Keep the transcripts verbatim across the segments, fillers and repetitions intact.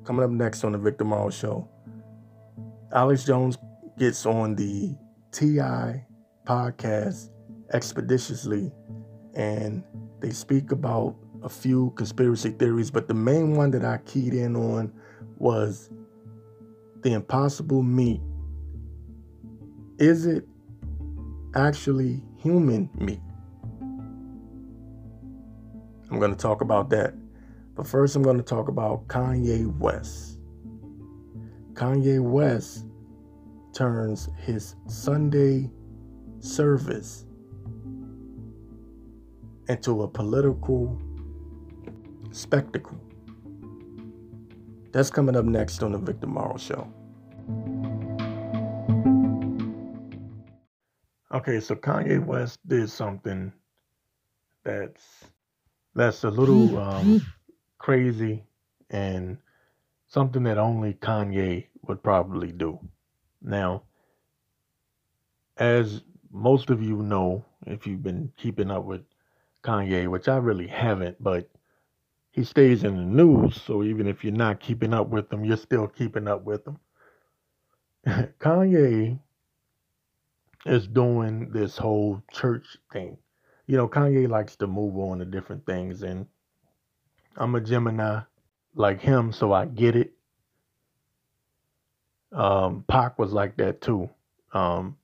Coming up next on the Victor Morrow Show, Alex Jones gets on the T I podcast expeditiously, and they speak about a few conspiracy theories, but the main one that I keyed in on was the impossible meat. Is it actually human meat? I'm going to talk about that. But first, I'm going to talk about Kanye West. Kanye West turns his Sunday service into a political spectacle. That's coming up next on the Victor Morrow Show. Okay, so Kanye West did something that's that's a little um, crazy and something that only Kanye would probably do. Now, as most of you know, if you've been keeping up with Kanye, which I really haven't, but he stays in the news, so even if you're not keeping up with him, you're still keeping up with him. Kanye is doing this whole church thing. You know, Kanye likes to move on to different things, and I'm a Gemini like him, so I get it. Um, Pac was like that too. Um,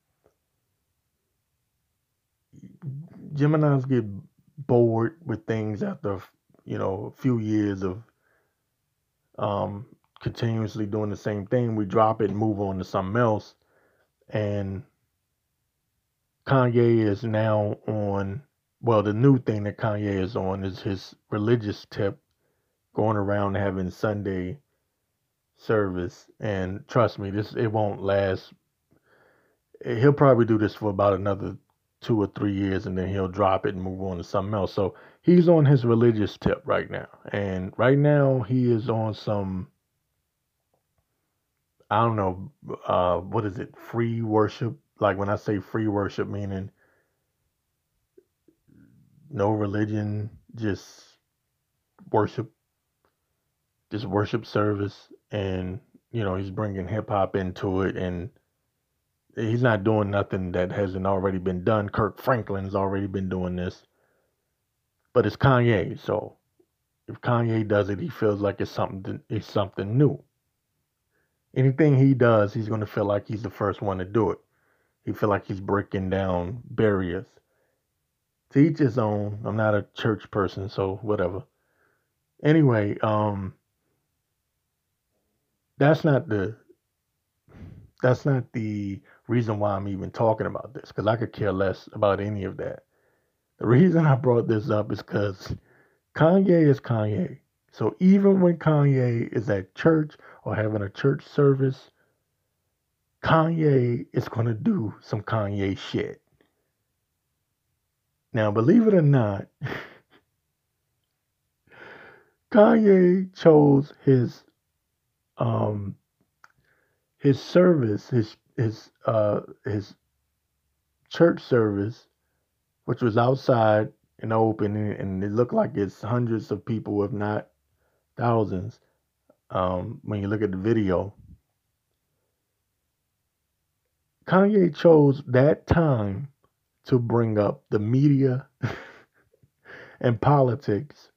Geminis get bored with things after, you know, a few years of um, continuously doing the same thing. We drop it and move on to something else. And Kanye is now on, well, the new thing that Kanye is on is his religious tip, going around having Sunday service. And trust me, this it won't last. He'll probably do this for about another two or three years, and then he'll drop it and move on to something else. So he's on his religious tip right now, and right now he is on some, I don't know, uh, what is it, free worship? Like when I say free worship, meaning no religion, just worship, just worship service, and you know he's bringing hip hop into it, and he's not doing nothing that hasn't already been done. Kirk Franklin's already been doing this, but it's Kanye, so if Kanye does it, he feels like it's something, it's something new. Anything he does, he's going to feel like he's the first one to do it. He feel like he's breaking down barriers. To each his own. I'm not a church person, so whatever. Anyway, um, that's not the that's not the reason why I'm even talking about this, because I could care less about any of that. The reason I brought this up is because Kanye is Kanye. So even when Kanye is at church or having a church service, Kanye is going to do some Kanye shit. Now, believe it or not, Kanye chose his um his service, his his uh his church service, which was outside in the open, and it looked like it's hundreds of people, if not thousands. Um, when you look at the video, Kanye chose that time to bring up the media and politics.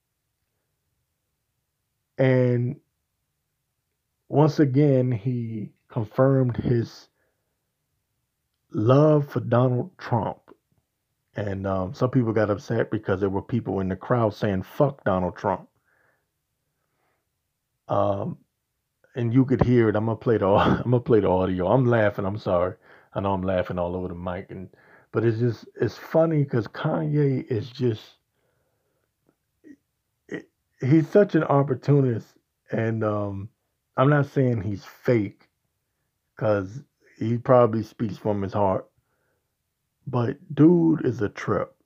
And once again, he confirmed his love for Donald Trump. And um, some people got upset because there were people in the crowd saying, fuck Donald Trump. Um, and you could hear it. I'm gonna play the I'm gonna play the audio. I'm laughing. I'm sorry. I know I'm laughing all over the mic, and but it's just it's funny because Kanye is just it, he's such an opportunist, and um, I'm not saying he's fake because he probably speaks from his heart, but dude is a trip.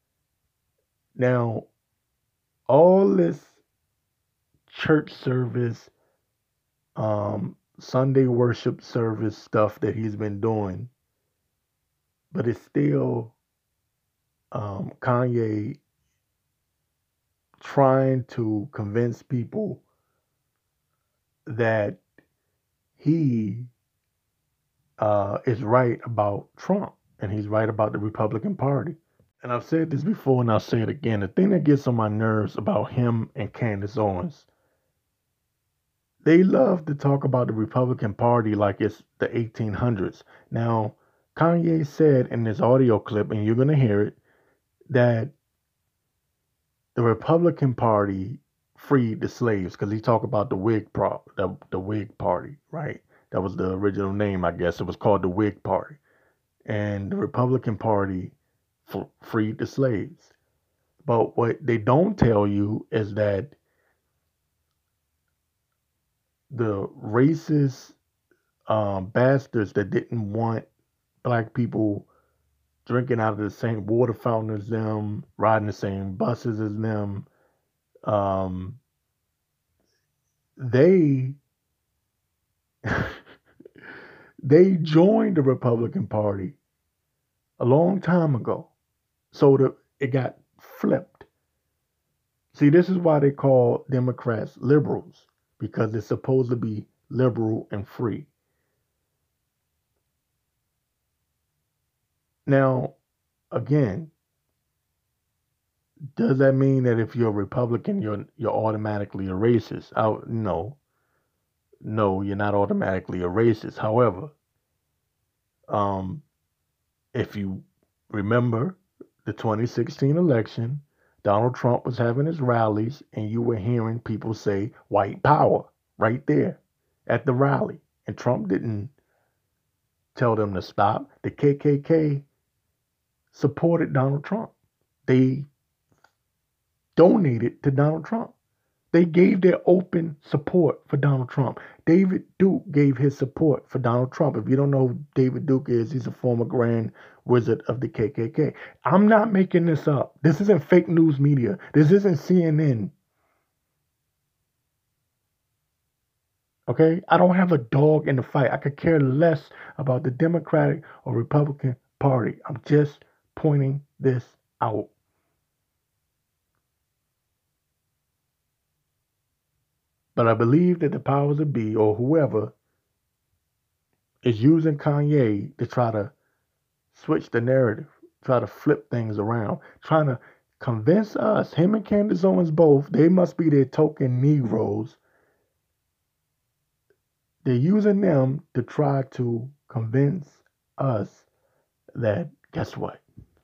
Now, all this church service, um, Sunday worship service stuff that he's been doing, but it's still um, Kanye trying to convince people that he uh, is right about Trump and he's right about the Republican Party. And I've said this before and I'll say it again. The thing that gets on my nerves about him and Candace Owens, they love to talk about the Republican Party like it's the eighteen hundreds. Now, Kanye said in this audio clip, and you're going to hear it, that the Republican Party freed the slaves because he talked about the Whig pro the, the Whig Party, right? That was the original name, I guess. It was called the Whig Party, and the Republican Party f- freed the slaves. But what they don't tell you is that the racist um, bastards that didn't want black people drinking out of the same water fountain as them, riding the same buses as them, um, they they joined the Republican Party a long time ago. So the, it got flipped. See, this is why they call Democrats liberals, because it's supposed to be liberal and free. Now, again, does that mean that if you're a Republican, you're you're automatically a racist? I, no, no, you're not automatically a racist. However, um, if you remember the twenty sixteen election, Donald Trump was having his rallies, and you were hearing people say white power right there at the rally. And Trump didn't tell them to stop. The K K K supported Donald Trump. They donated to Donald Trump. They gave their open support for Donald Trump. David Duke gave his support for Donald Trump. If you don't know who David Duke is, he's a former Grand Wizard of the K K K. I'm not making this up. This isn't fake news media. This isn't C N N. Okay? I don't have a dog in the fight. I could care less about the Democratic or Republican Party. I'm just pointing this out. But I believe that the powers that be, or whoever, is using Kanye to try to switch the narrative, try to flip things around, trying to convince us, him and Candace Owens both, they must be their token Negroes. They're using them to try to convince us that, guess what?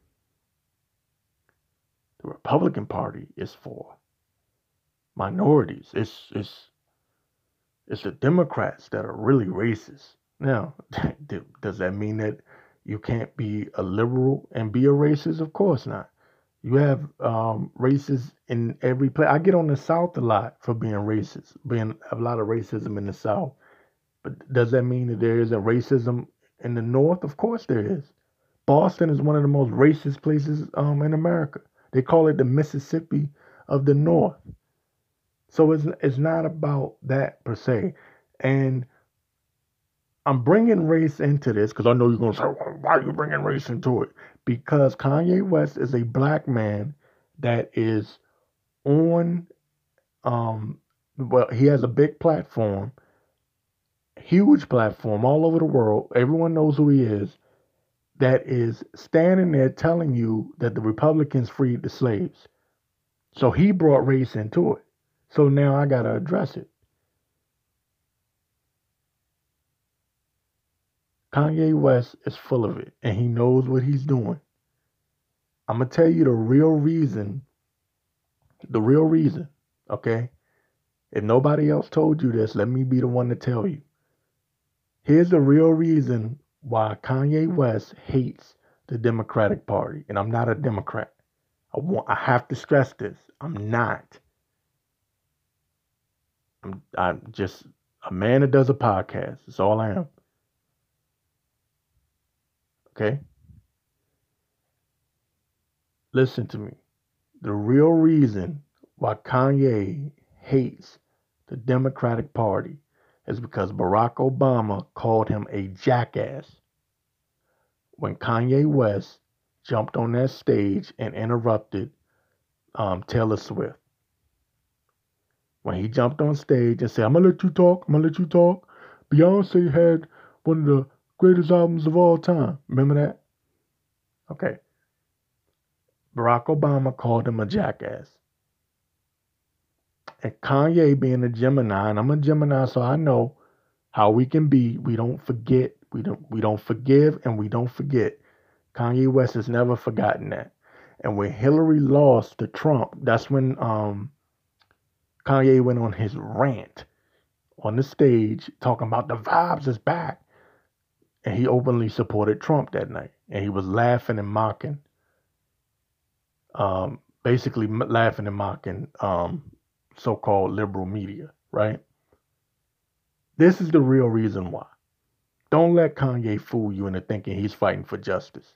The Republican Party is for minorities. It's it's it's the Democrats that are really racist. Now, does that mean that you can't be a liberal and be a racist? Of course not. You have um, racists in every place. I get on the South a lot for being racist, being a lot of racism in the South. But does that mean that there isn't racism in the North? Of course there is. Boston is one of the most racist places um, in America. They call it the Mississippi of the North. So it's it's not about that per se. And I'm bringing race into this because I know you're going to say, well, why are you bringing race into it? Because Kanye West is a black man that is on, um, well, he has a big platform, huge platform all over the world. Everyone knows who he is. That is standing there telling you that the Republicans freed the slaves. So he brought race into it. So now I got to address it. Kanye West is full of it, and he knows what he's doing. I'm going to tell you the real reason, the real reason, okay? If nobody else told you this, let me be the one to tell you. Here's the real reason why Kanye West hates the Democratic Party, and I'm not a Democrat. I want, I have to stress this. I'm not. I'm, I'm just a man that does a podcast. That's all I am. Okay? Listen to me. The real reason why Kanye hates the Democratic Party is because Barack Obama called him a jackass when Kanye West jumped on that stage and interrupted um, Taylor Swift. when he jumped on stage and said, I'm going to let you talk, I'm going to let you talk. Beyonce had one of the greatest albums of all time. Remember that? Okay. Barack Obama called him a jackass. And Kanye being a Gemini, and I'm a Gemini, so I know how we can be. We don't forget. We don't we don't forgive and we don't forget. Kanye West has never forgotten that. And when Hillary lost to Trump, that's when um, Kanye went on his rant on the stage talking about the vibes is back. And he openly supported Trump that night. And he was laughing and mocking, um, basically laughing and mocking um, so-called liberal media, right? This is the real reason why. Don't let Kanye fool you into thinking he's fighting for justice.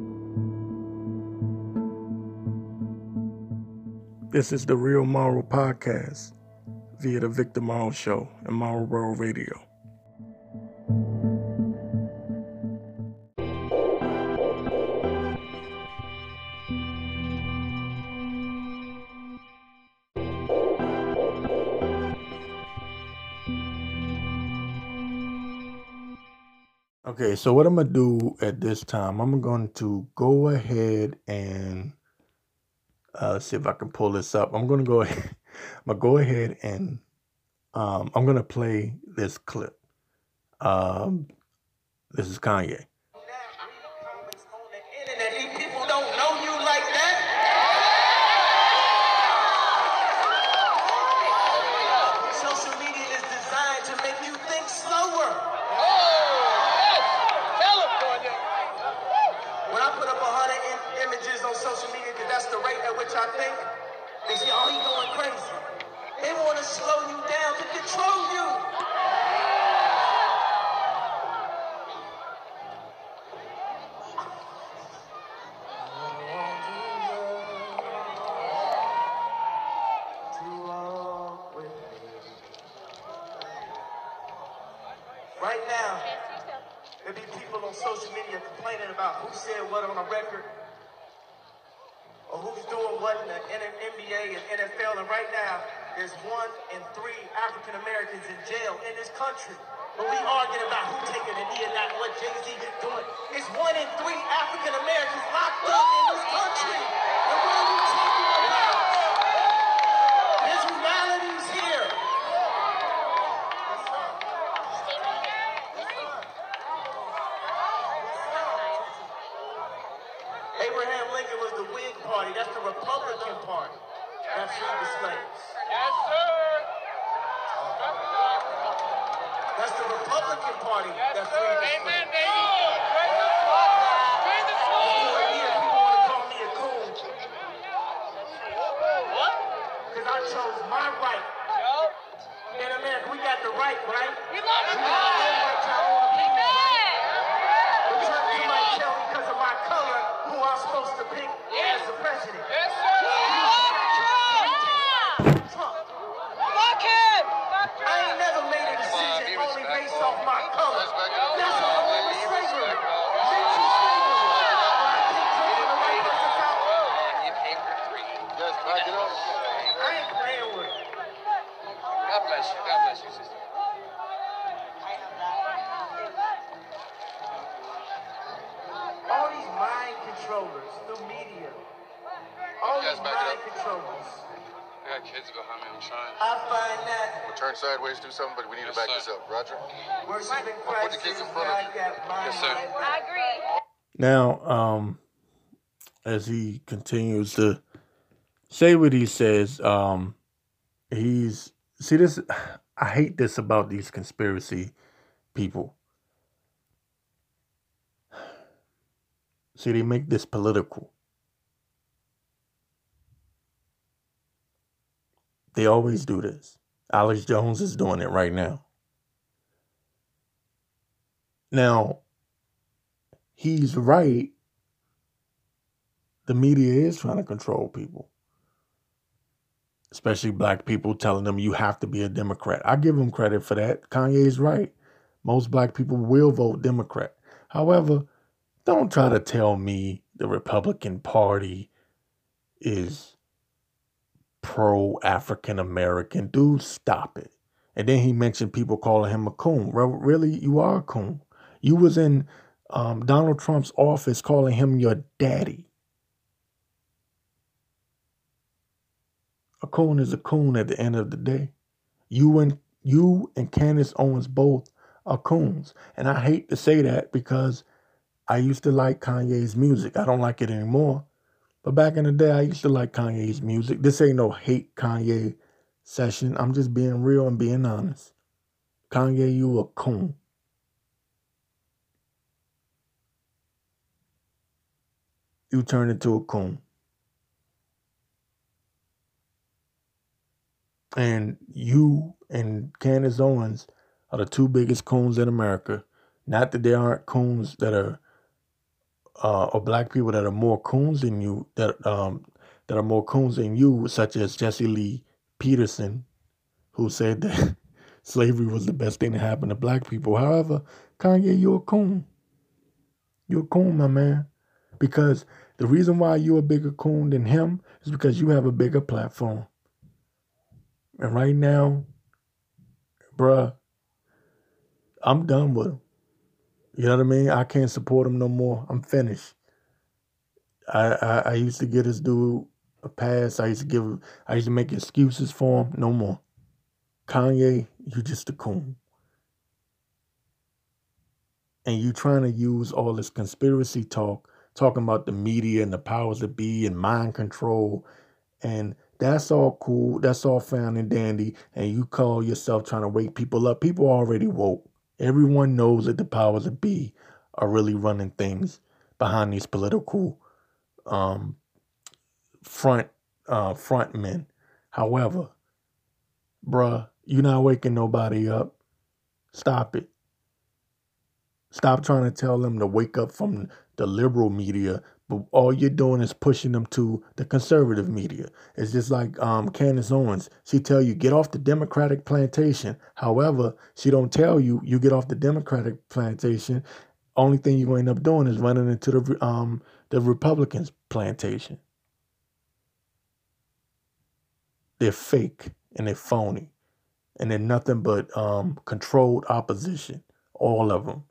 This is the Real Moral Podcast via the Victor Morrow Show and Moral World Radio. Okay, so what I'm going to do at this time, I'm going to go ahead and uh, see if I can pull this up. I'm going to go ahead, I'm going to go ahead and um, I'm going to play this clip. Um, this is Kanye. People don't know you like that. Social media is designed to make you think slower. California. When I put up a hundred im- images on social media, because that's the rate at which I think, they say, oh, he's going crazy. They want to slow you down to control you. Right now, there be people on social media complaining about who said what on a record, or who's doing what in the N B A and N F L, and right now, there's one in three African Americans in jail in this country. But we arguing about who taking a knee and not what Jay-Z doing. It's one in three African Americans locked up in this country. And what are we talking about? There's realities here. Abraham Lincoln was the Whig Party. That's the Republican Party. That's freed the slaves. Yes, sir. That's the Republican Party that freed the slaves. Amen, baby. Free the slaves. For years, people want to call me a coon. What? Because I chose my right. In America, we got the right, right? We love it. We got the right to our own opinions, right? But you might tell me because of my color who I'm supposed to pick as the president. Yes, sir. Trump. Fuck him. I ain't never made a decision only based off my color. That's what I want with slavery. Mental slavery. I think taking the right person out. You came for three. Yes, back it up. I ain't playing with it. God bless you. God bless you, sister. All these mind controllers through media. All these mind controllers. I got kids behind me. I'm trying. I find that We'll turn sideways, do something, but we need Yes, to back sir. this up. Roger? worshiping Put the Christ kids is in front of where I you. got my Yes, sir. mind. I agree. Now, um, as he continues to say what he says, um, he's see this. I hate this about these conspiracy people. See, they make this political. They always do this. Alex Jones is doing it right now. Now, he's right. The media is trying to control people, especially black people, telling them you have to be a Democrat. I give him credit for that. Kanye's right. Most black people will vote Democrat. However, don't try to tell me the Republican Party is pro-African American. Dude, stop it. And then he mentioned people calling him a coon. Really, you are a coon. You was in um, Donald Trump's office calling him your daddy. A coon is a coon at the end of the day. You and you and Candace Owens both are coons. And I hate to say that because I used to like Kanye's music. I don't like it anymore. But back in the day, I used to like Kanye's music. This ain't no hate Kanye session. I'm just being real and being honest. Kanye, you a coon. You turned into a coon. And you and Candace Owens are the two biggest coons in America. Not that there aren't coons that are, uh, or black people that are more coons than you, that um, that are more coons than you, such as Jesse Lee Peterson, who said that slavery was the best thing to happen to black people. However, Kanye, you're a coon. You're a coon, my man. Because the reason why you're a bigger coon than him is because you have a bigger platform. And right now, bruh, I'm done with him. You know what I mean? I can't support him no more. I'm finished. I, I, I used to get this dude a pass. I used to give, I used to make excuses for him. No more. Kanye, you just a coon. And you trying to use all this conspiracy talk, talking about the media and the powers that be and mind control. And that's all cool. That's all fine and dandy. And you call yourself trying to wake people up. People already woke. Everyone knows that the powers that be are really running things behind these political um, front uh, front men. However, bruh, you're not waking nobody up. Stop it. Stop trying to tell them to wake up from the liberal media, but all you're doing is pushing them to the conservative media. It's just like um, Candace Owens. She tell you, get off the Democratic plantation. However, she don't tell you, you get off the Democratic plantation. Only thing you're going to end up doing is running into the um, the Republicans' plantation. They're fake and they're phony. And they're nothing but um, controlled opposition. All of them.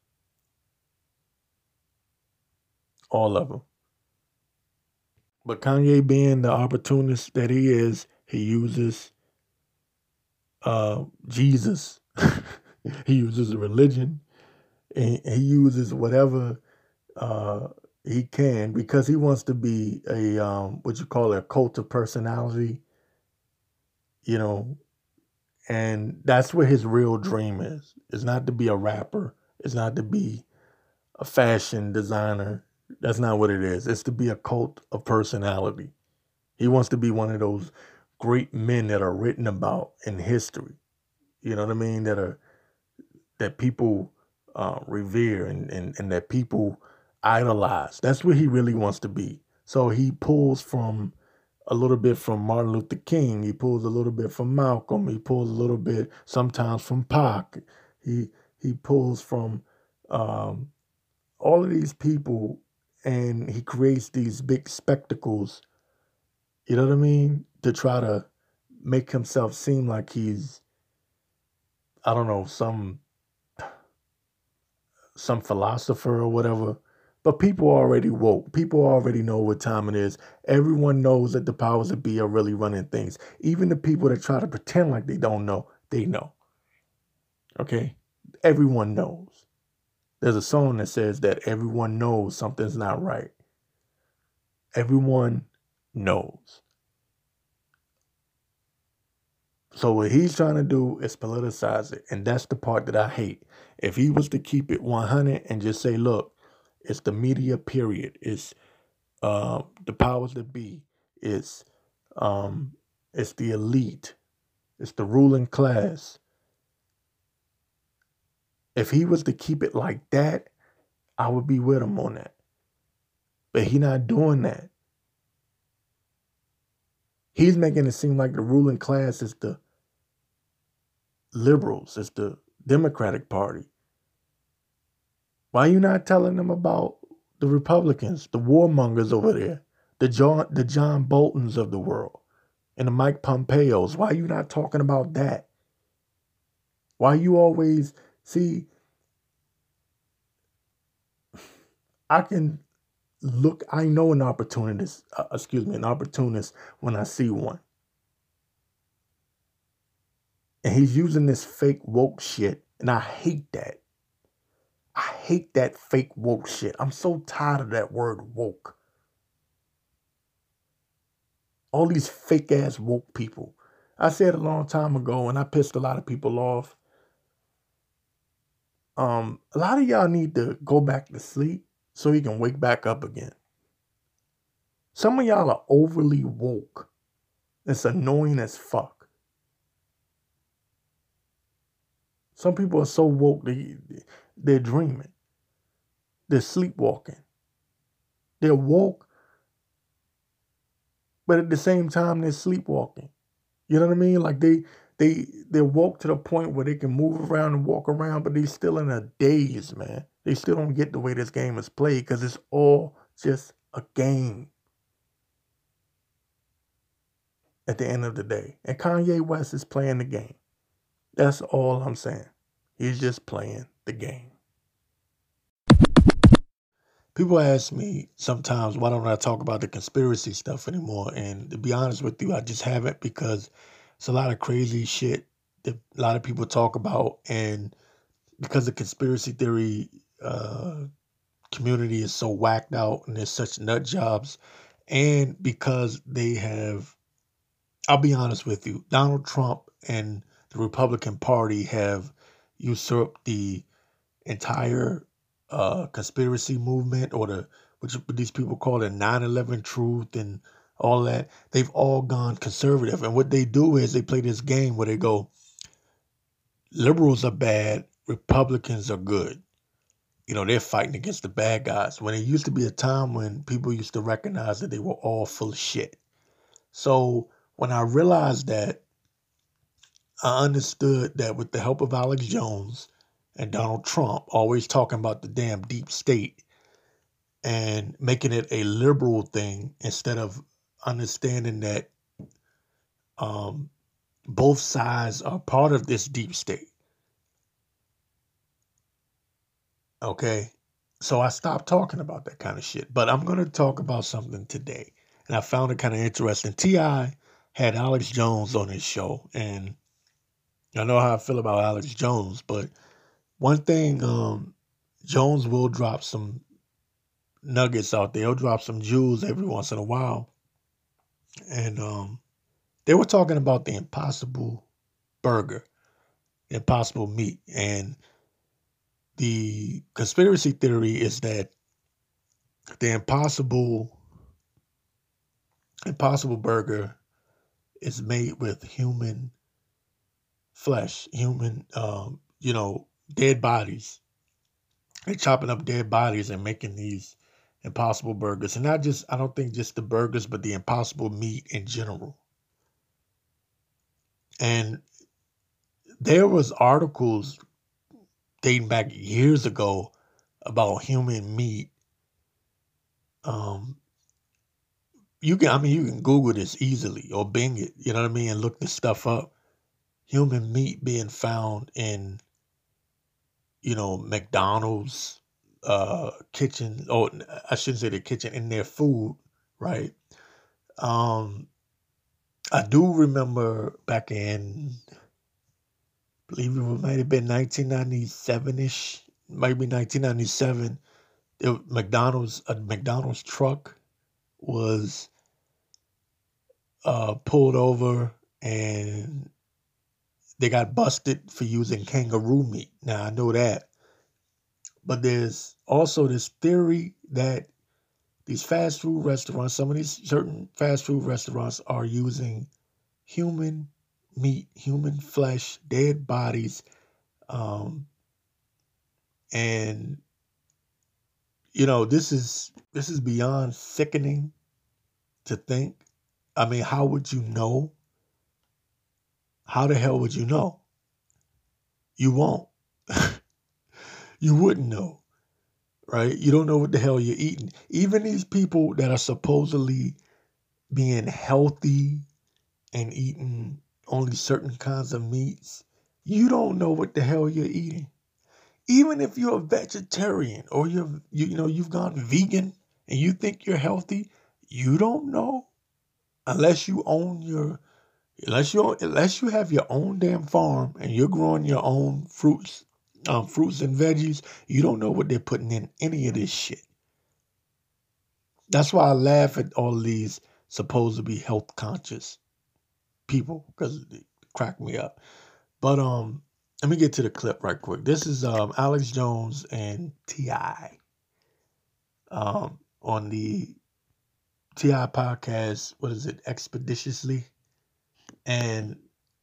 All of them. But Kanye, being the opportunist that he is, he uses uh, Jesus. He uses religion. And he uses whatever uh, he can because he wants to be a, um, what you call it, a cult of personality. You know, and that's what his real dream is. It's not to be a rapper. It's not to be a fashion designer. That's not what it is. It's to be a cult of personality. He wants to be one of those great men that are written about in history. You know what I mean? That are that people uh, revere and, and, and that people idolize. That's what he really wants to be. So he pulls from a little bit from Martin Luther King. He pulls a little bit from Malcolm. He pulls a little bit sometimes from Pac. He he pulls from um, all of these people. And he creates these big spectacles, you know what I mean, to try to make himself seem like he's, I don't know, some some philosopher or whatever. But people already woke. People already know what time it is. Everyone knows that the powers that be are really running things. Even the people that try to pretend like they don't know, they know. Okay? Everyone knows. There's a song that says that everyone knows something's not right. Everyone knows. So what he's trying to do is politicize it. And that's the part that I hate. If he was to keep it one hundred and just say, look, it's the media period. It's uh, the powers that be. It's, um, it's the elite. It's the ruling class. If he was to keep it like that, I would be with him on that. But he's not doing that. He's making it seem like the ruling class is the liberals, it's the Democratic Party. Why are you not telling them about the Republicans, the warmongers over there, the John, the John Boltons of the world? and the Mike Pompeos. Why are you not talking about that? Why you always see? I can look. I know an opportunist. Uh, excuse me, an opportunist when I see one, and he's using this fake woke shit, and I hate that. I hate that fake woke shit. I'm so tired of that word woke. All these fake ass woke people. I said a long time ago, and I pissed a lot of people off. Um, a lot of y'all need to go back to sleep so you can wake back up again. Some of y'all are overly woke. It's annoying as fuck. Some people are so woke they they're dreaming. They're sleepwalking. They're woke, but at the same time they're sleepwalking. You know what I mean? Like they they they're woke to the point where they can move around and walk around, but they're still in a daze, man. They still don't get the way this game is played because it's all just a game at the end of the day. And Kanye West is playing the game. That's all I'm saying. He's just playing the game. People ask me sometimes, why don't I talk about the conspiracy stuff anymore? And to be honest with you, I just haven't, because it's a lot of crazy shit that a lot of people talk about. And because the conspiracy theory uh, community is so whacked out and there's such nut jobs, and because they have, I'll be honest with you, Donald Trump and the Republican Party have usurped the entire uh, conspiracy movement, or the which these people call the nine eleven truth and all that. They've all gone conservative. And what they do is they play this game where they go, liberals are bad, Republicans are good. You know, they're fighting against the bad guys. When it used to be a time when people used to recognize that they were all full of shit. So when I realized that, I understood that with the help of Alex Jones and Donald Trump always talking about the damn deep state and making it a liberal thing instead of understanding that um, both sides are part of this deep state. Okay? So I stopped talking about that kind of shit. But I'm going to talk about something today. And I found it kind of interesting. T I had Alex Jones on his show. And I know how I feel about Alex Jones, but one thing, um, Jones will drop some nuggets out there. He'll drop some jewels every once in a while. And um, they were talking about the Impossible Burger, the Impossible Meat. And the conspiracy theory is that the Impossible, Impossible Burger is made with human flesh, human, um, you know, dead bodies. They're chopping up dead bodies and making these Impossible Burgers. And not just, I don't think just the burgers, but the Impossible meat in general. And there was articles dating back years ago about human meat. Um, you can, I mean, you can Google this easily or Bing it, you know what I mean, and look this stuff up. Human meat being found in, you know, McDonald's uh, kitchen. Oh, I shouldn't say the kitchen, in their food, right? Um, I do remember back in, I believe it might have been nineteen ninety-seven-ish, maybe nineteen ninety-seven, it, McDonald's, a McDonald's truck was uh, pulled over and they got busted for using kangaroo meat. Now, I know that. But there's also this theory that these fast food restaurants, some of these certain fast food restaurants are using human meat, human flesh, dead bodies. Um, and, you know, this is this is beyond sickening to think. I mean, how would you know? How the hell would you know? You won't. You wouldn't know, right? You don't know what the hell you're eating. Even these people that are supposedly being healthy and eating only certain kinds of meats, you don't know what the hell you're eating. Even if you're a vegetarian or you're, you, you know, you've gone vegan and you think you're healthy, you don't know unless you own your, unless you unless you have your own damn farm and you're growing your own fruits, um, fruits and veggies. You don't know what they're putting in any of this shit. That's why I laugh at all these supposed to be health conscious people because they crack me up. But um, let me get to the clip right quick. This is um Alex Jones and T I um on the T I podcast. What is it? Expeditiously. And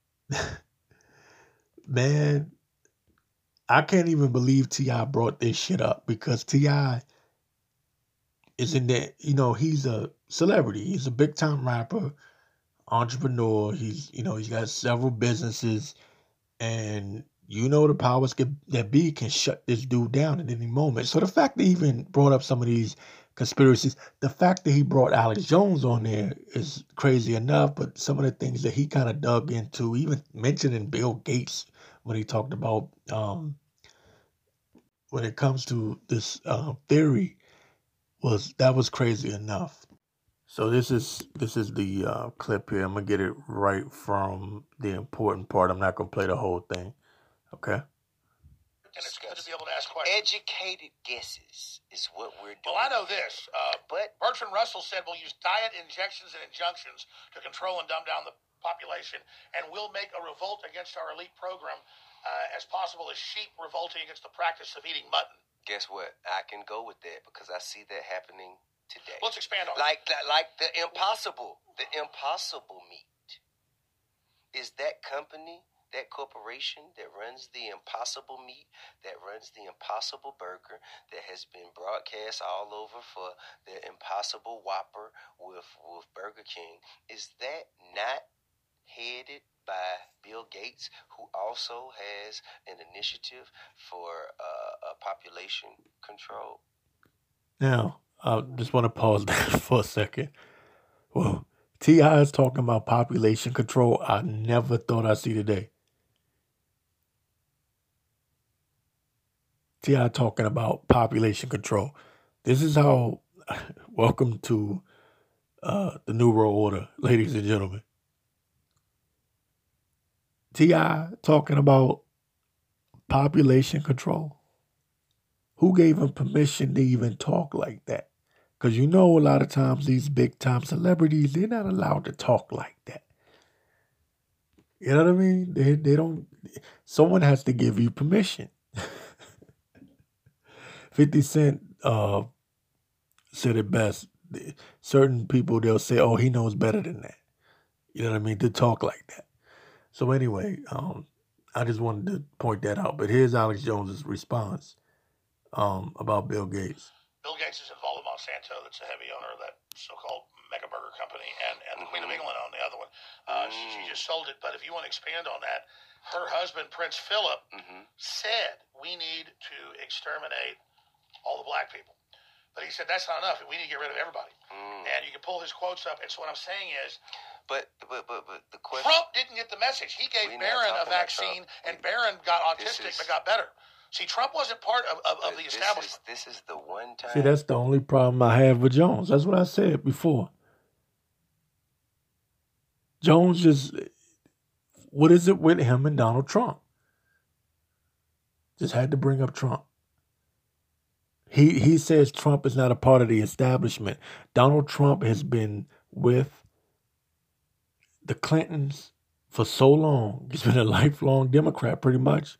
man, I can't even believe T I brought this shit up because T I is in there. You know, he's a celebrity. He's a big time rapper, entrepreneur. He's, you know, he's got several businesses, and you know the powers that be can shut this dude down at any moment. So the fact that he even brought up some of these conspiracies, the fact that he brought Alex Jones on there is crazy enough, but some of the things that he kind of dug into, even mentioning Bill Gates when he talked about um, when it comes to this uh, theory, was that was crazy enough. So this is this is the uh, clip here. I'm gonna get it right from the important part. I'm not gonna play the whole thing. Okay. And it's good to be able to ask questions. Educated guesses is what we're doing. Well, I know this, uh, but Bertrand Russell said we'll use diet injections and injunctions to control and dumb down the population, and we'll make a revolt against our elite program uh, as possible as sheep revolting against the practice of eating mutton. Guess what? I can go with that because I see that happening today. Let's expand on like that. Like the Impossible, the Impossible meat. Is that company, that corporation that runs the Impossible meat, that runs the Impossible burger, that has been broadcast all over for the Impossible Whopper with, with Burger King, is that not headed by Bill Gates, who also has an initiative for uh, a population control? Now, I just want to pause that for a second. Well, T I is talking about population control. I never thought I'd see today. T I talking about population control. This is how, welcome to uh, the New World Order, ladies and gentlemen. T I talking about population control. Who gave him permission to even talk like that? Because you know a lot of times these big-time celebrities, they're not allowed to talk like that. You know what I mean? They they don't, someone has to give you permission. fifty Cent uh, said it best. Certain people, they'll say, oh, he knows better than that. You know what I mean? To talk like that. So anyway, um, I just wanted to point that out. But here's Alex Jones's response um, about Bill Gates. Bill Gates is involved with Monsanto, that's a heavy owner of that so-called mega burger company, and, and the Queen of England owned the other one. Uh, mm. she, she just sold it. But if you want to expand on that, her husband, Prince Philip, mm-hmm. said we need to exterminate all the black people. But he said that's not enough. We need to get rid of everybody. Mm. And you can pull his quotes up. And so what I'm saying is, But but but, but the question, Trump didn't get the message. He gave Barron a vaccine, and Barron got autistic is, but got better. See, Trump wasn't part of, of, of the this establishment. Is, this is the one time. See, that's the only problem I have with Jones. That's what I said before. Jones just, what is it with him and Donald Trump? Just had to bring up Trump. He he says Trump is not a part of the establishment. Donald Trump has been with the Clintons for so long. He's been a lifelong Democrat, pretty much.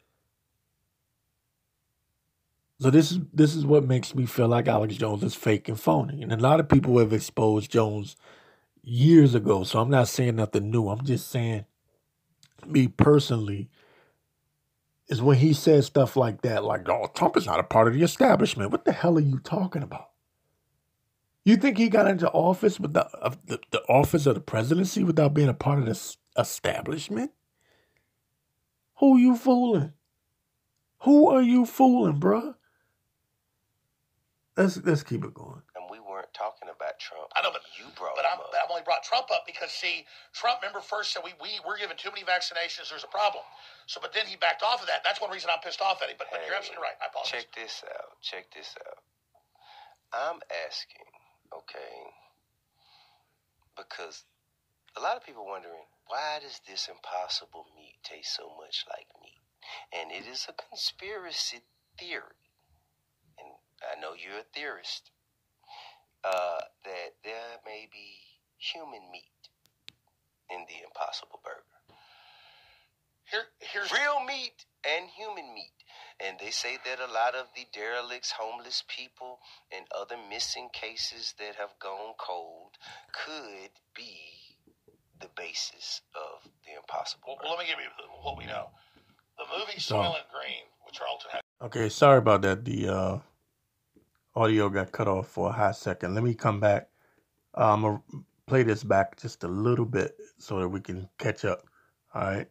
So this is this is what makes me feel like Alex Jones is fake and phony. And a lot of people have exposed Jones years ago. So I'm not saying nothing new. I'm just saying, me personally, is when he says stuff like that, like, oh, Trump is not a part of the establishment. What the hell are you talking about? You think he got into office with the, uh, the, the office of the presidency without being a part of this establishment? Who are you fooling? Who are you fooling, bruh? Let's let's keep it going. And we weren't talking about Trump. I know, but you brought but him I'm up. but I've only brought Trump up because see, Trump remember first said we we we're giving too many vaccinations. There's a problem. So, but then he backed off of that. That's one reason I'm pissed off at him. But, but Hey, you're absolutely right. I apologize. Check this out. Check this out. I'm asking, okay, because a lot of people wondering why does this impossible meat taste so much like meat? And it is a conspiracy theory. And I know you're a theorist. Uh, that there may be human meat in the Impossible Burger. Here, here's real meat and human meat. And they say that a lot of the derelicts, homeless people, and other missing cases that have gone cold could be the basis of the Impossible well, Burger. well, let me give you what we know. The movie So- Soylent Green, which Charlton had. Okay, sorry about that. The uh, audio got cut off for a hot second. Let me come back. Uh, I'm going to play this back just a little bit so that we can catch up. All right.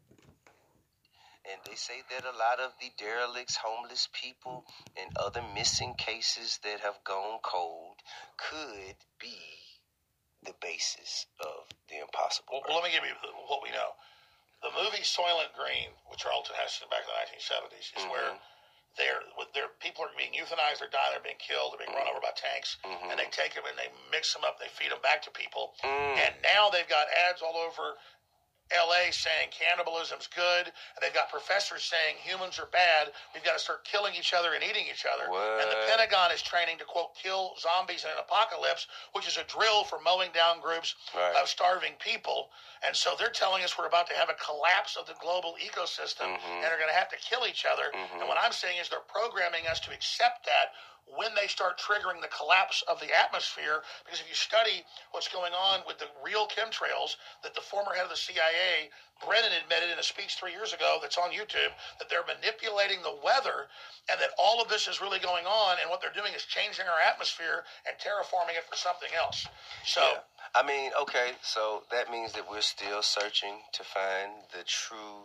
And they say that a lot of the derelicts, homeless people, and other missing cases that have gone cold could be the basis of the Impossible Well, well, let me give you what we know. The movie Soylent Green, with Charlton Heston back in the nineteen seventies, is Mhm. where they're, they're, people are being euthanized, they're dying, they're being killed, they're being run over by tanks, Mhm. and they take them and they mix them up, they feed them back to people. Mm. And now they've got ads all over L A saying cannibalism's good, and they've got professors saying humans are bad. We've got to start killing each other and eating each other. What? And the Pentagon is training to, quote, kill zombies in an apocalypse, which is a drill for mowing down groups Right. of starving people. And so they're telling us we're about to have a collapse of the global ecosystem Mhm. and are going to have to kill each other. Mhm. And what I'm saying is they're programming us to accept that when they start triggering the collapse of the atmosphere. Because if you study what's going on with the real chemtrails, that the former head of the C I A, Brennan, admitted in a speech three years ago that's on YouTube, that they're manipulating the weather and that all of this is really going on, and what they're doing is changing our atmosphere and terraforming it for something else. So, Yeah. I mean, okay, so that means that we're still searching to find the true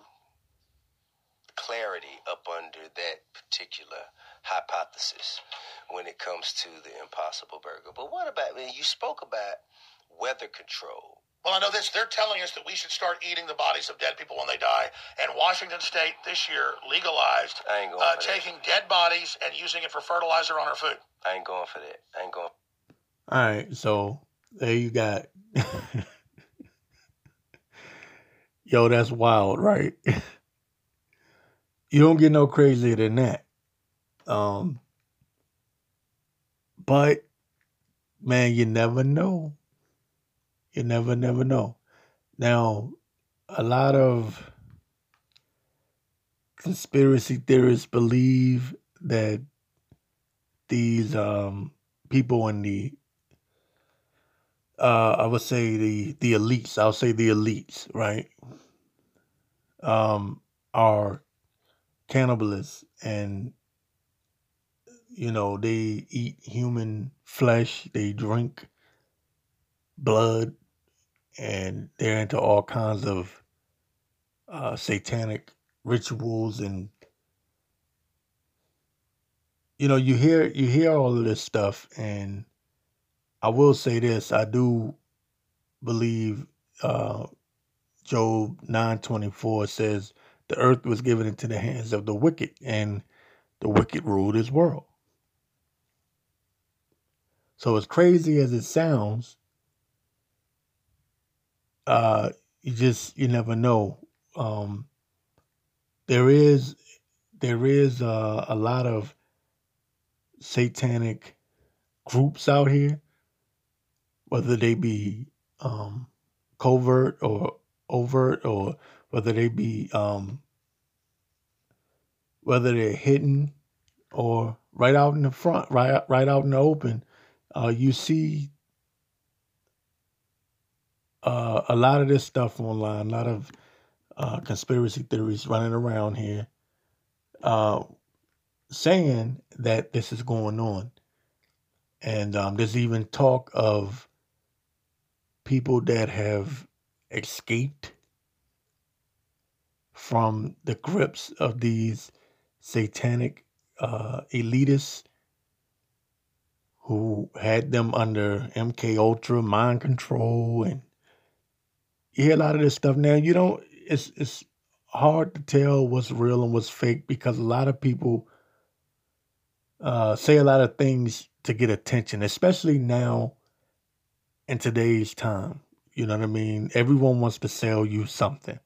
clarity up under that particular hypothesis when it comes to the Impossible Burger. But what about, I mean, you spoke about weather control. well, I know this. They're telling us that we should start eating the bodies of dead people when they die. And Washington State this year legalized I ain't going uh, for that. taking dead bodies and using it for fertilizer on our food. I ain't going for that. I ain't going. All right. So there you got. Yo, that's wild, right? You don't get no crazier than that. Um, but man, you never know. You never, never know. Now, a lot of conspiracy theorists believe that these um, people in the, uh, I would say the the elites, I'll say the elites, right, um, are cannibalists, and you know they eat human flesh, they drink blood, and they're into all kinds of uh, satanic rituals. And you know you hear you hear all of this stuff, and I will say this: I do believe uh, Job nine twenty four says the earth was given into the hands of the wicked, and the wicked ruled this world. So as crazy as it sounds, uh, you just you never know. Um, there is there is uh, a lot of satanic groups out here, whether they be um, covert or overt, or whether they be um, whether they're hidden or right out in the front, right right out in the open. Uh, you see uh, a lot of this stuff online, a lot of uh, conspiracy theories running around here, uh, saying that this is going on. And um, there's even talk of people that have escaped from the grips of these satanic uh, elitists who had them under M K Ultra, mind control, and you hear a lot of this stuff now. You don't. It's it's hard to tell what's real and what's fake because a lot of people uh, say a lot of things to get attention, especially now in today's time. You know what I mean? Everyone wants to sell you something.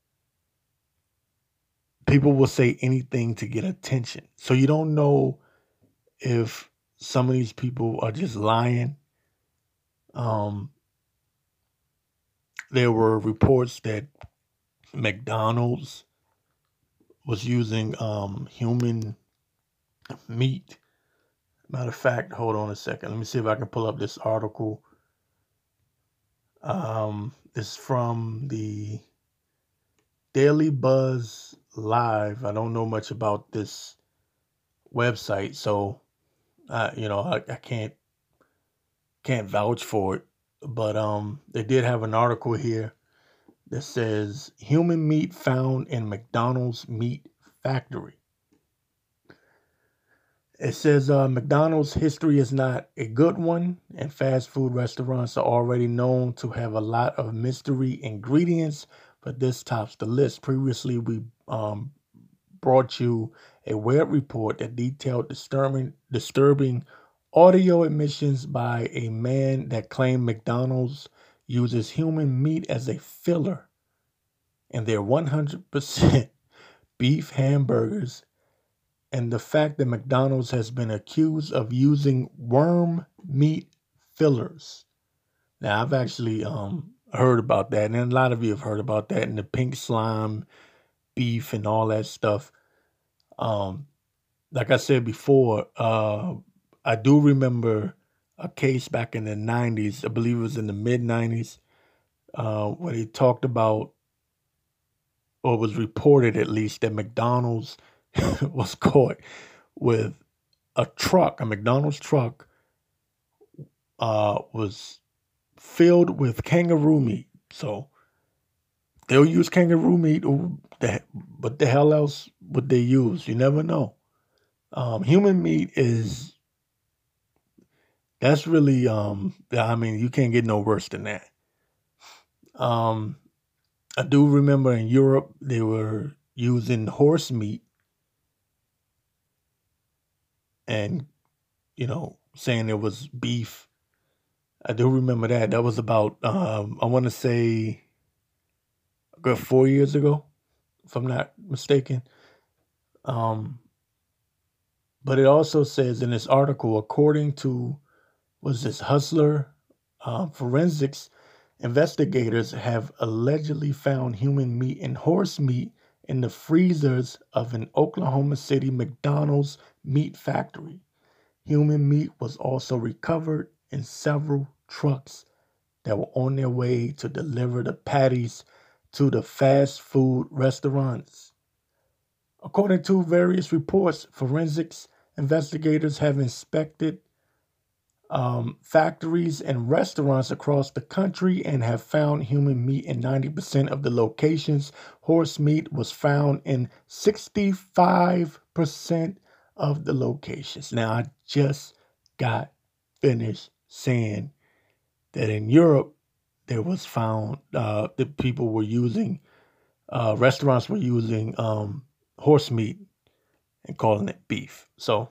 People will say anything to get attention. So you don't know if some of these people are just lying. Um, there were reports that McDonald's was using um, human meat. Matter of fact, hold on a second. Let me see if I can pull up this article. Um, it's from the Daily Buzz Live. I don't know much about this website, so uh, you know I, I can't can't vouch for it. But um, they did have an article here that says human meat found in McDonald's meat factory. It says uh, McDonald's history is not a good one, and fast food restaurants are already known to have a lot of mystery ingredients, but this tops the list. Previously, we um, brought you a web report that detailed disturbing, disturbing audio admissions by a man that claimed McDonald's uses human meat as a filler in their one hundred percent beef hamburgers, and the fact that McDonald's has been accused of using worm meat fillers. Now, I've actually um, heard about that, and a lot of you have heard about that, and the pink slime beef and all that stuff. Um, like I said before, uh, I do remember a case back in the nineties, I believe it was in the mid nineties, uh, where they talked about, or was reported at least, that McDonald's was caught with a truck, a McDonald's truck, uh, was filled with kangaroo meat. So they'll use kangaroo meat, or the, what the hell else would they use? You never know. Um, human meat is, that's really, um, I mean, you can't get no worse than that. Um, I do remember in Europe, they were using horse meat and, you know, saying it was beef. I do remember that. That was about, um, I want to say, a good four years ago, if I'm not mistaken. Um, but it also says in this article, according to, was this Hustler uh, Forensics, investigators have allegedly found human meat and horse meat in the freezers of an Oklahoma City McDonald's meat factory. Human meat was also recovered in several trucks that were on their way to deliver the patties to the fast food restaurants. According to various reports, forensics investigators have inspected um, factories and restaurants across the country and have found human meat in ninety percent of the locations. Horse meat was found in sixty-five percent of the locations. Now, I just got finished saying that in Europe, there was found uh, that people were using, uh, restaurants were using um, horse meat and calling it beef. So,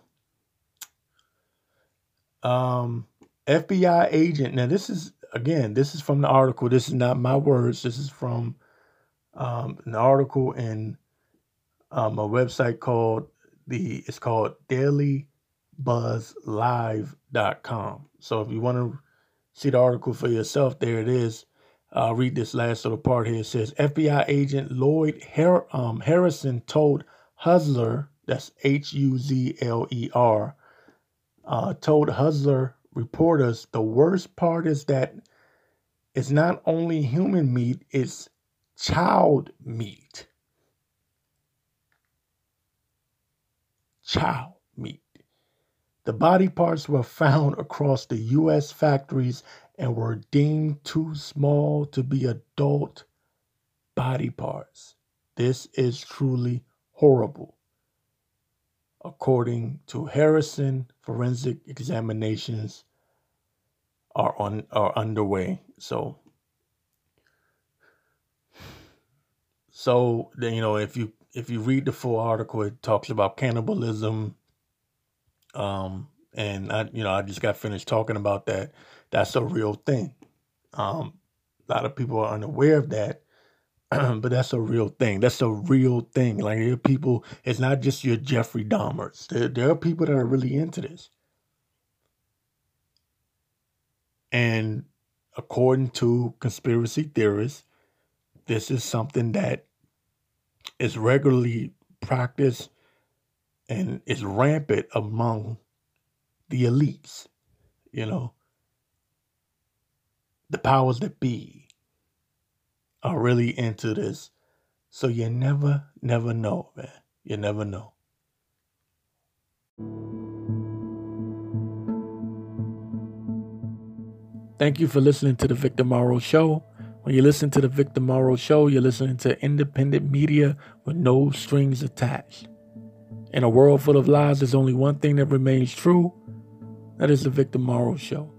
um, F B I agent, now this is, again, this is from the article. This is not my words. This is from um, an article in um, a website called the, it's called daily buzz live dot com. So if you want to see the article for yourself, there it is. I'll read this last little part here. It says, F B I agent Lloyd Har- um, Harrison told Hustler, that's H U Z L E R, uh, told Hustler reporters the worst part is that it's not only human meat, it's child meat. Child meat. The body parts were found across the U S factories and were deemed too small to be adult body parts. This is truly horrible. according to Harrison, forensic examinations are on are underway. So, so then, you know, if you if you read the full article, it talks about cannibalism. Um, and I, you know, I just got finished talking about that. That's a real thing. Um, a lot of people are unaware of that, but that's a real thing. That's a real thing. Like, there are people, it's not just your Jeffrey Dahmers. There, there are people that are really into this. And according to conspiracy theorists, this is something that is regularly practiced and is rampant among the elites, you know. The powers that be are really into this. So you never, never know, man. You never know. Thank you for listening to the Victor Morrow Show. When you listen to the Victor Morrow Show, you're listening to independent media with no strings attached. In a world full of lies, there's only one thing that remains true. That is the Victor Morrow Show.